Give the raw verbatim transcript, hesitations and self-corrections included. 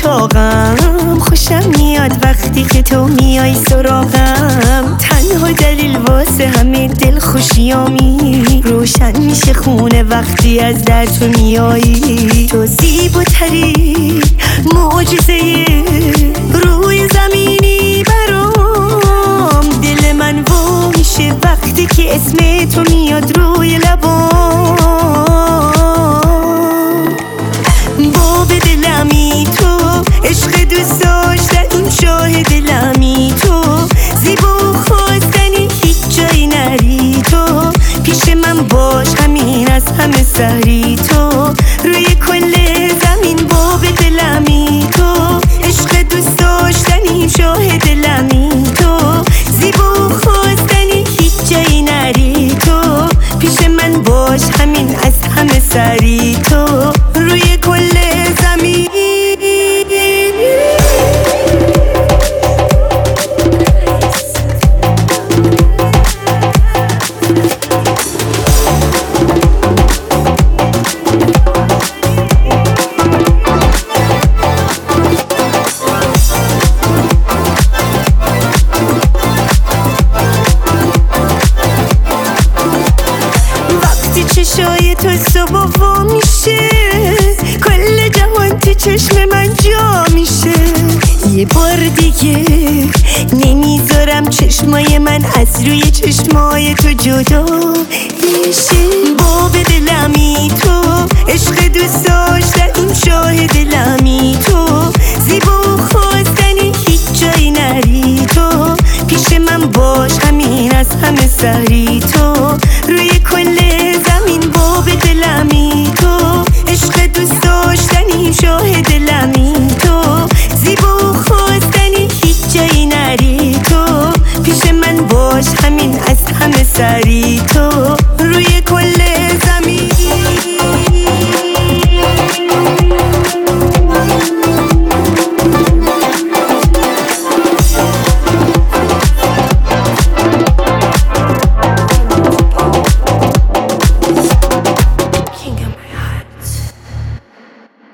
اتاقم خوشم میاد وقتی که تو میای سراغم. تنها دلیل واسه همه دل خوشیامی روشن میشه خونه وقتی از در تو میایی. تو زیباتری معجزه روی زمینی برام. دل من وا میشه وقتی که اسم تو میاد روی لبام. باب دلمی تو، عشق دوست داشتنیم شاه دلمی تو. زیبا خواستنی هیچ جایی نری تو. پیش من باش همین از همه سری تو. روی کل زمین باب دلمی تو. عشق دوست داشتنیم شاه دلمی تو. زیبا خواستنی هیچ جایی نری تو. پیش من باش همین از همه سری تو. روی کل زمین چشای تو صبح وا میشه. کل جهان تو چشم من جا میشه. یه بار دیگه نمیذارم چشمای من از روی چشمای تو جدا میشه. باب دلمی تو، عشق دوست داشتنیم شاه دلمی تو. زیبا خواستنی هیچ جایی نری تو. پیش من باش همین از همه سری تو.